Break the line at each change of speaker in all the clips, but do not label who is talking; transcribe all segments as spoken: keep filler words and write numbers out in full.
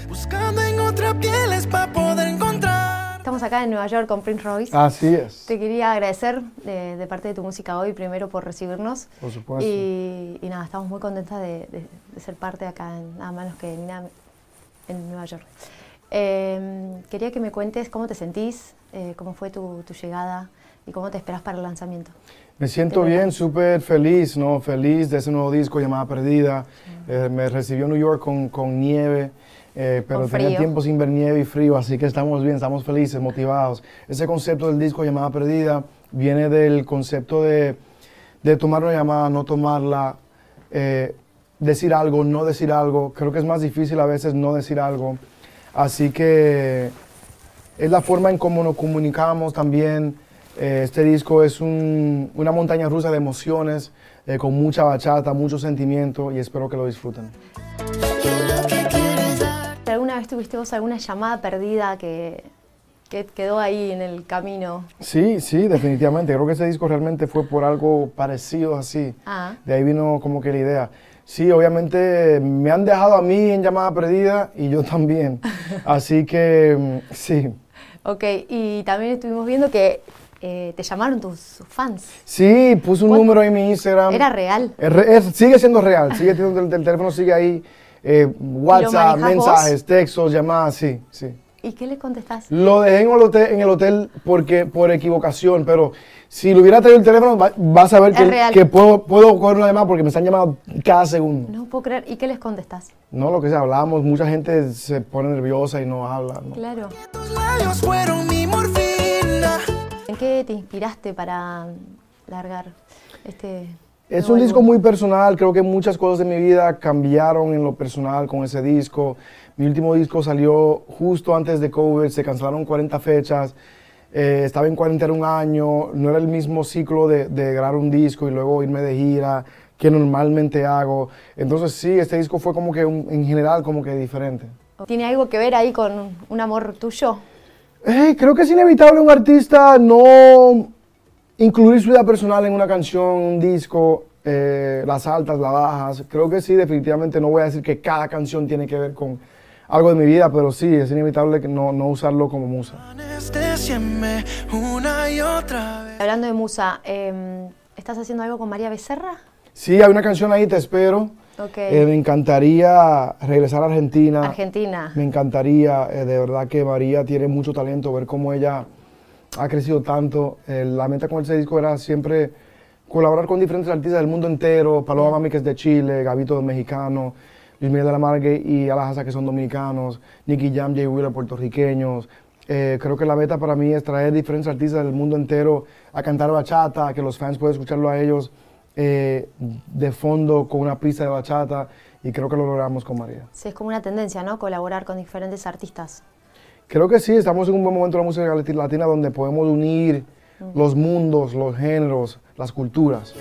buscando en otras pieles para poder encontrar.
Estamos acá en Nueva York con Prince Royce.
Así es.
Te quería agradecer de, de parte de Tu Música Hoy, primero por recibirnos.
Por supuesto.
Y, y nada, estamos muy contentas de, de, de ser parte acá, en, nada menos que en, en Nueva York. Eh, quería que me cuentes cómo te sentís, eh, cómo fue tu, tu llegada y cómo te esperas para el lanzamiento.
Me siento bien, súper feliz, ¿no? Feliz de ese nuevo disco llamado Perdida. Sí. Eh, me recibió New York con, con nieve, eh, pero tenía tiempo sin ver nieve y frío, así que estamos bien, estamos felices, motivados. Ese concepto del disco llamado Perdida viene del concepto de, de tomar una llamada, no tomarla, eh, decir algo, no decir algo. Creo que es más difícil a veces no decir algo. Así que es la forma en cómo nos comunicamos también. Eh, este disco es un, una montaña rusa de emociones, eh, con mucha bachata, mucho sentimiento, y espero que lo disfruten.
¿Alguna vez tuviste vos alguna llamada perdida que, que quedó ahí en el camino?
Sí, sí, definitivamente. Creo que ese disco realmente fue por algo parecido así. Ah. De ahí vino como que la idea. Sí, obviamente me han dejado a mí en llamada perdida y yo también. Así que sí.
Ok, y también estuvimos viendo que eh, te llamaron tus fans.
Sí, puse un ¿Cuál? número en mi Instagram.
¿Era real?
Es, es, sigue siendo real, sigue teniendo el, el teléfono, sigue ahí. Eh, WhatsApp, mensajes, vos? textos, llamadas, sí, sí.
¿Y qué le contestás?
Lo dejé en el hotel, en el hotel porque, por equivocación, pero si le hubiera traído el teléfono, va, vas a ver que, que puedo, puedo coger una llamada porque me están llamando cada segundo.
No puedo creer. ¿Y qué les contestás?
No, lo que sea, hablamos, mucha gente se pone nerviosa y no habla, ¿no?
Claro. ¿En qué te inspiraste para largar este...?
Es un disco muy personal, creo que muchas cosas de mi vida cambiaron en lo personal con ese disco. Mi último disco salió justo antes de COVID, se cancelaron cuarenta fechas, eh, estaba en cuarentena un año, no era el mismo ciclo de, de grabar un disco y luego irme de gira que normalmente hago. Entonces sí, este disco fue como que un, en general como que diferente.
¿Tiene algo que ver ahí con un amor tuyo?
Eh, creo que es inevitable un artista no incluir su vida personal en una canción, un disco, eh, las altas, las bajas. Creo que sí, definitivamente no voy a decir que cada canción tiene que ver con algo de mi vida, pero sí, es inevitable que no, no usarlo como musa.
Hablando de musa, eh, ¿estás haciendo algo con María Becerra?
Sí, hay una canción ahí, Te Espero.
Okay.
Eh, me encantaría regresar a Argentina.
Argentina.
Me encantaría, eh, de verdad que María tiene mucho talento, ver cómo ella ha crecido tanto. Eh, la meta con ese disco era siempre colaborar con diferentes artistas del mundo entero. Paloma Mami, que es de Chile, Gabito, de mexicano, Luis Miguel de la Margue y Alajaza, que son dominicanos, Nicky Jam, Jay Wheeler, puertorriqueños. Eh, creo que la meta para mí es traer diferentes artistas del mundo entero a cantar bachata, que los fans puedan escucharlo a ellos eh, de fondo con una pista de bachata, y creo que lo logramos con María.
Sí, es como una tendencia, ¿no? Colaborar con diferentes artistas.
Creo que sí, estamos en un buen momento de la música latina donde podemos unir mm. los mundos, los géneros, las culturas.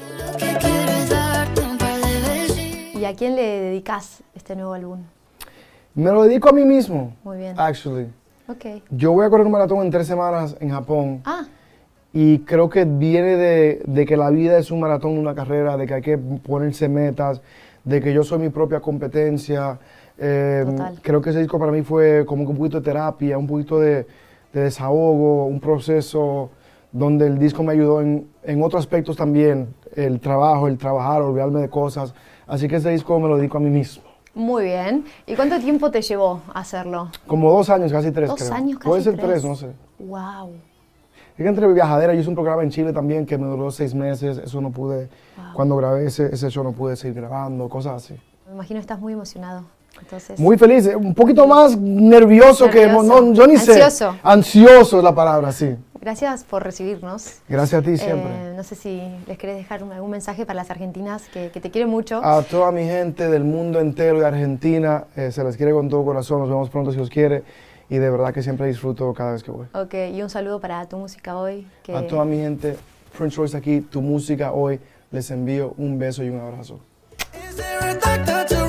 ¿Y a quién le dedicas este nuevo álbum?
Me lo dedico a mí mismo.
Muy bien.
Actually.
Okay.
Yo voy a correr un maratón en tres semanas en Japón.
Ah.
Y creo que viene de, de que la vida es un maratón, una carrera, de que hay que ponerse metas, de que yo soy mi propia competencia. Eh, creo que ese disco para mí fue como un poquito de terapia, un poquito de, de desahogo, un proceso donde el disco me ayudó en, en otros aspectos también, el trabajo, el trabajar, olvidarme de cosas. Así que ese disco me lo dedico a mí mismo.
Muy bien. ¿Y cuánto tiempo te llevó hacerlo?
Como dos años, casi tres,
Dos
creo.
años, casi
Puede ser
tres.
tres, no sé.
Wow.
Es que entre viajadera, yo hice un programa en Chile también que me duró seis meses, eso no pude, wow. Cuando grabé ese, ese show no pude seguir grabando, cosas así.
Me imagino que estás muy emocionado. Entonces,
muy feliz, un poquito más nervioso, nervioso. que, no, yo ni
Ansioso.
sé. Ansioso es la palabra, sí.
Gracias por recibirnos.
Gracias a ti siempre.
Eh, no sé si les querés dejar un, algún mensaje para las argentinas que, que te quieren mucho.
A toda mi gente del mundo entero de Argentina, eh, se les quiere con todo corazón, nos vemos pronto si os quiere. Y de verdad que siempre disfruto cada vez que voy.
Ok, y un saludo para Tu Música Hoy. Que...
A toda mi gente, Prince Royce aquí, Tu Música Hoy, les envío un beso y un abrazo.